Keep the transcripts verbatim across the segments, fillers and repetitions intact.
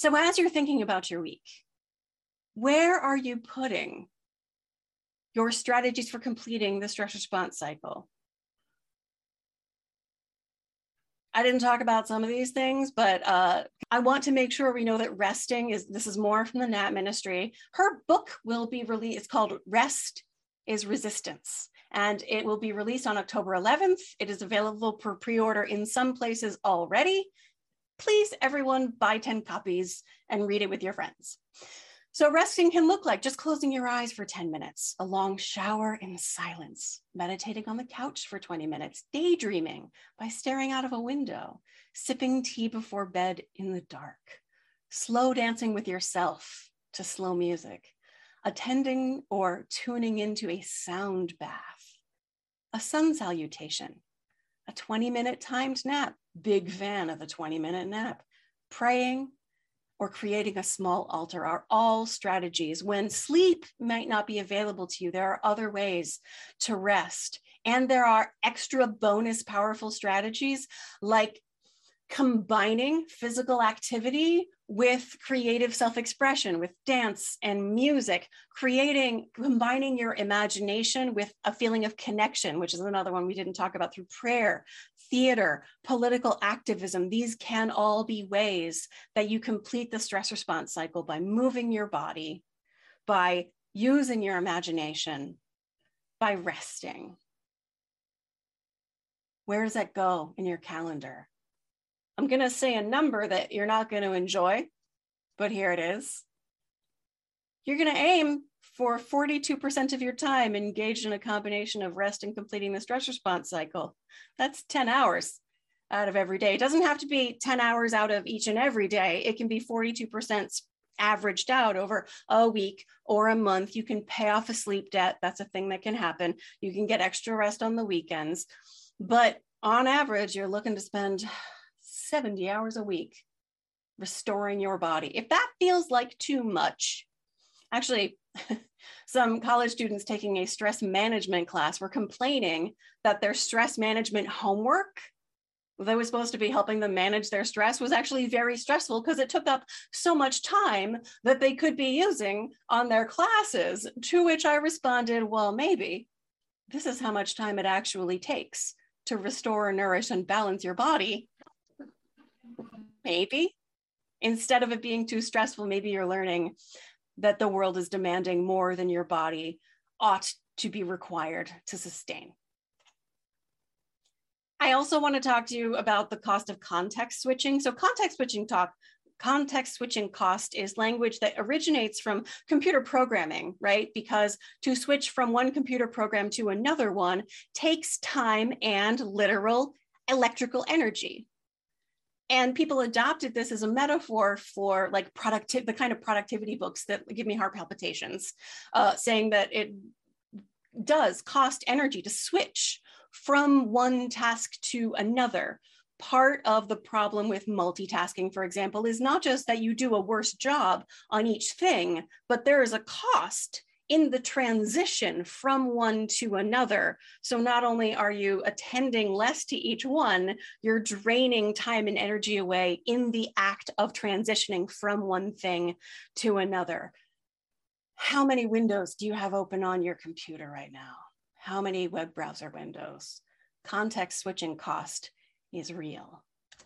So as you're thinking about your week, where are you putting your strategies for completing the stress response cycle? I didn't talk about some of these things, but uh, I want to make sure we know that resting is, this is more from the Nat Ministry. Her book will be released, it's called Rest is Resistance, and it will be released on October eleventh. It is available for pre-order in some places already. Please, everyone, buy ten copies and read it with your friends. So resting can look like just closing your eyes for ten minutes, a long shower in silence, meditating on the couch for twenty minutes, daydreaming by staring out of a window, sipping tea before bed in the dark, slow dancing with yourself to slow music, attending or tuning into a sound bath, a sun salutation, a twenty minute timed nap, big fan of a twenty minute nap, praying, or creating a small altar are all strategies. When sleep might not be available to you, there are other ways to rest. And there are extra bonus powerful strategies like combining physical activity with creative self-expression, with dance and music, creating, combining your imagination with a feeling of connection, which is another one we didn't talk about, through prayer, theater, political activism. These can all be ways that you complete the stress response cycle by moving your body, by using your imagination, by resting. Where does that go in your calendar? I'm going to say a number that you're not going to enjoy, but here it is. You're going to aim for forty-two percent of your time engaged in a combination of rest and completing the stress response cycle. That's ten hours out of every day. It doesn't have to be ten hours out of each and every day. It can be forty-two percent averaged out over a week or a month. You can pay off a sleep debt. That's a thing that can happen. You can get extra rest on the weekends. But on average, you're looking to spend seventy hours a week restoring your body. If that feels like too much, actually, some college students taking a stress management class were complaining that their stress management homework that was supposed to be helping them manage their stress was actually very stressful because it took up so much time that they could be using on their classes, to which I responded, well, maybe this is how much time it actually takes to restore, nourish, and balance your body. Maybe instead of it being too stressful, maybe you're learning that the world is demanding more than your body ought to be required to sustain. I also want to talk to you about the cost of context switching. So context switching talk, context switching cost is language that originates from computer programming, right? Because to switch from one computer program to another one takes time and literal electrical energy. And people adopted this as a metaphor for like productive, the kind of productivity books that give me heart palpitations, uh, saying that it does cost energy to switch from one task to another. Part of the problem with multitasking, for example, is not just that you do a worse job on each thing, but there is a cost in the transition from one to another. So not only are you attending less to each one, you're draining time and energy away in the act of transitioning from one thing to another. How many windows do you have open on your computer right now? How many web browser windows? Context switching cost is real.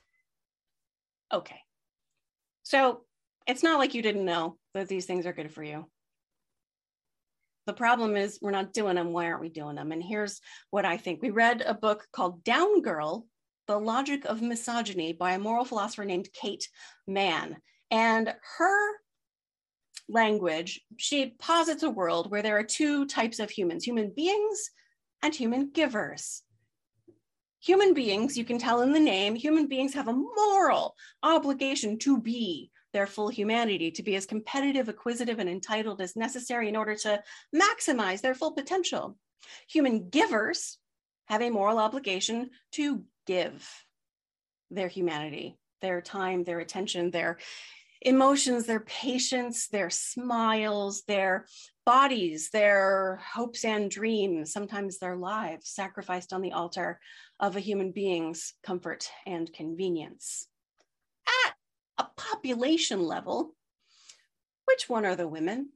Okay, so it's not like you didn't know that these things are good for you. The problem is we're not doing them. Why aren't we doing them? And here's what I think. We read a book called Down Girl, The Logic of Misogyny by a moral philosopher named Kate Manne. And her language, she posits a world where there are two types of humans, human beings and human givers. Human beings, you can tell in the name, human beings have a moral obligation to be their full humanity, to be as competitive, acquisitive, and entitled as necessary in order to maximize their full potential. Human givers have a moral obligation to give their humanity, their time, their attention, their emotions, their patience, their smiles, their bodies, their hopes and dreams, sometimes their lives, sacrificed on the altar of a human being's comfort and convenience. At a population level, which one are the women?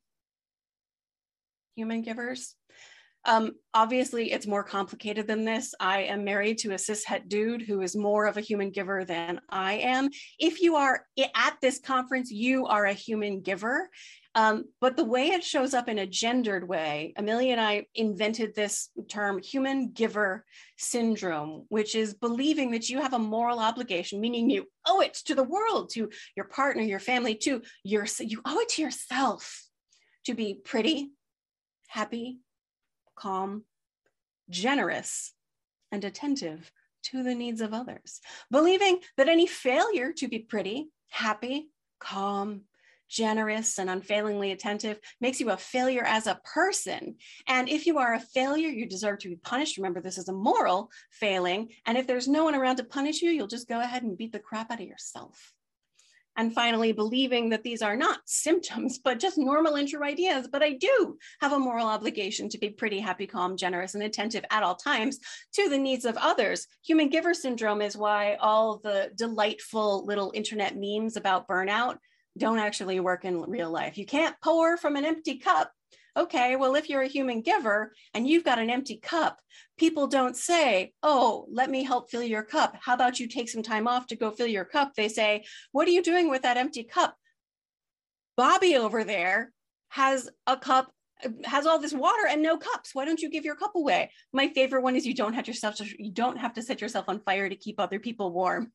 Human givers? Um, obviously, it's more complicated than this. I am married to a cishet dude who is more of a human giver than I am. If you are at this conference, you are a human giver. Um, but the way it shows up in a gendered way, Amelia and I invented this term, human giver syndrome, which is believing that you have a moral obligation, meaning you owe it to the world, to your partner, your family, to your, you owe it to yourself to be pretty, happy, calm, generous, and attentive to the needs of others. Believing that any failure to be pretty, happy, calm, generous, and unfailingly attentive makes you a failure as a person. And if you are a failure, you deserve to be punished. Remember, this is a moral failing. And if there's no one around to punish you, you'll just go ahead and beat the crap out of yourself. And finally, believing that these are not symptoms, but just normal intro ideas. But I do have a moral obligation to be pretty, happy, calm, generous, and attentive at all times to the needs of others. Human giver syndrome is why all the delightful little internet memes about burnout don't actually work in real life. You can't pour from an empty cup. Okay, well, if you're a human giver and you've got an empty cup, people don't say, oh, let me help fill your cup. How about you take some time off to go fill your cup? They say, what are you doing with that empty cup? Bobby over there has a cup, has all this water and no cups. Why don't you give your cup away? My favorite one is you don't have yourself, you don't have to set yourself on fire to keep other people warm.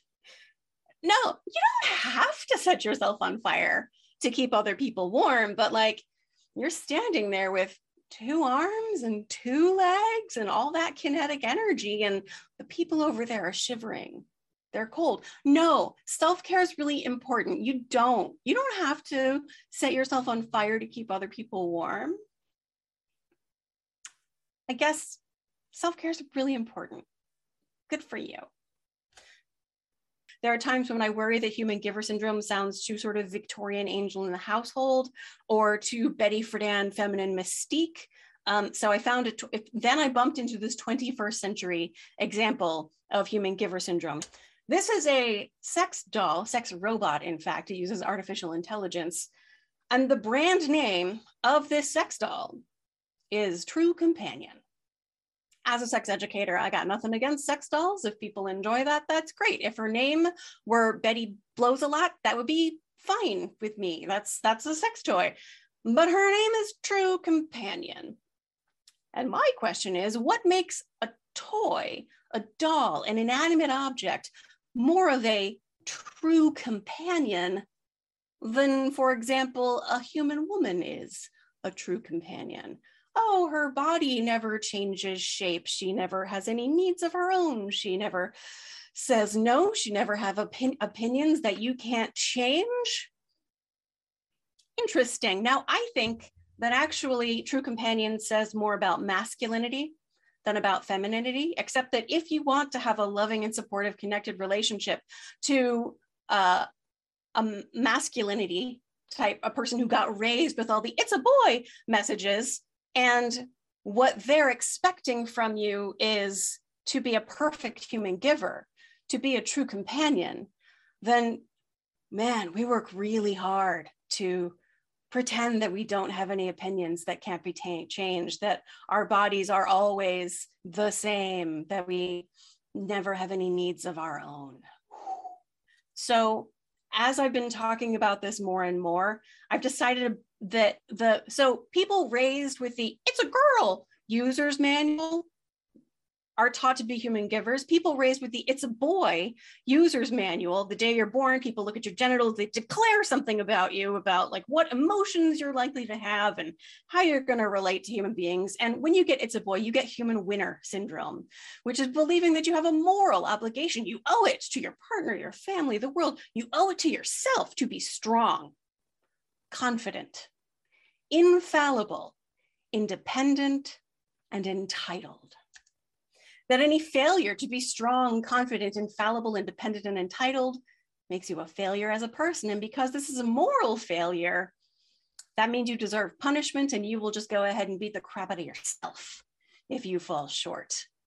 No, you don't have to set yourself on fire to keep other people warm, but like, you're standing there with two arms and two legs and all that kinetic energy, and the people over there are shivering. They're cold. No, self-care is really important. You don't, you don't have to set yourself on fire to keep other people warm. I guess self-care is really important. Good for you. There are times when I worry that human giver syndrome sounds too sort of Victorian angel in the household or too Betty Friedan feminine mystique. Um, so I found it, then I bumped into this twenty-first century example of human giver syndrome. This is a sex doll, sex robot, in fact. It uses artificial intelligence. And the brand name of this sex doll is True Companion. As a sex educator, I got nothing against sex dolls. If people enjoy that, that's great. If her name were Betty Blows a Lot, that would be fine with me. That's, that's a sex toy. But her name is True Companion. And my question is, what makes a toy, a doll, an inanimate object, more of a true companion than, for example, a human woman is a true companion? Oh, her body never changes shape. She never has any needs of her own. She never says no. She never have opin- opinions that you can't change. Interesting. Now, I think that actually True Companion says more about masculinity than about femininity, except that if you want to have a loving and supportive connected relationship to uh, a masculinity type, a person who got raised with all the "it's a boy" messages, and what they're expecting from you is to be a perfect human giver, to be a true companion, then man, we work really hard to pretend that we don't have any opinions that can't be ta- changed, that our bodies are always the same, that we never have any needs of our own. So as I've been talking about this more and more, I've decided that the, so people raised with the "it's a girl" user's manual are taught to be human givers. People raised with the "it's a boy" user's manual, the day you're born, people look at your genitals, they declare something about you, about like what emotions you're likely to have and how you're going to relate to human beings. And when you get "it's a boy," you get human winner syndrome, which is believing that you have a moral obligation. You owe it to your partner, your family, the world. You owe it to yourself to be strong, confident, infallible, independent, and entitled. That any failure to be strong, confident, infallible, independent, and entitled makes you a failure as a person. And because this is a moral failure, that means you deserve punishment, and you will just go ahead and beat the crap out of yourself if you fall short.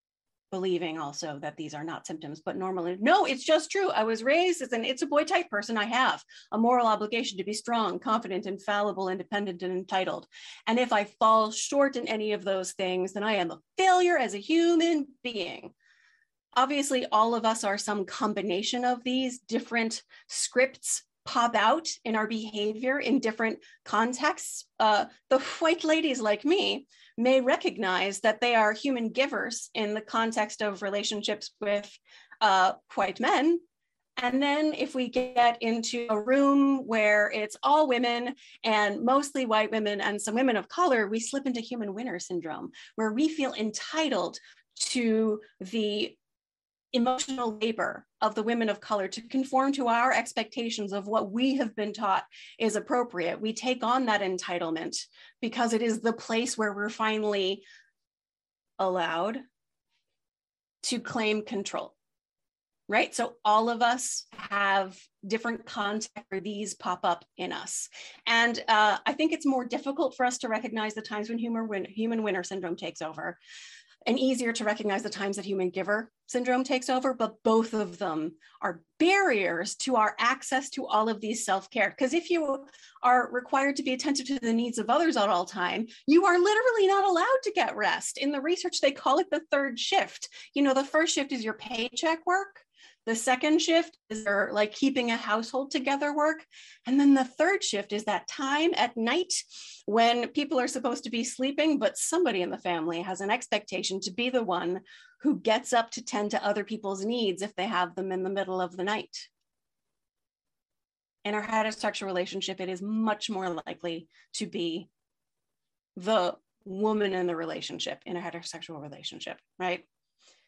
believing also that these are not symptoms, but normally, no, it's just true. I was raised as an it's a boy type person. I have a moral obligation to be strong, confident, infallible, independent, and entitled. And if I fall short in any of those things, then I am a failure as a human being. Obviously, all of us are some combination of these different scripts pop out in our behavior in different contexts. Uh, the white ladies like me may recognize that they are human givers in the context of relationships with uh, white men. And then if we get into a room where it's all women and mostly white women and some women of color, we slip into human winner syndrome, where we feel entitled to the emotional labor of the women of color to conform to our expectations of what we have been taught is appropriate. We take on that entitlement because it is the place where we're finally allowed to claim control, right? So all of us have different contexts where these pop up in us. And uh, I think it's more difficult for us to recognize the times when human, win human winner syndrome takes over, and easier to recognize the times that human giver syndrome takes over, but both of them are barriers to our access to all of these self-care. Because if you are required to be attentive to the needs of others at all time, you are literally not allowed to get rest. In the research, they call it the third shift. You know, the first shift is your paycheck work. The second shift is your, like, keeping a household together work. And then the third shift is that time at night when people are supposed to be sleeping, but somebody in the family has an expectation to be the one who gets up to tend to other people's needs if they have them in the middle of the night. In our heterosexual relationship, it is much more likely to be the woman in the relationship in a heterosexual relationship, right?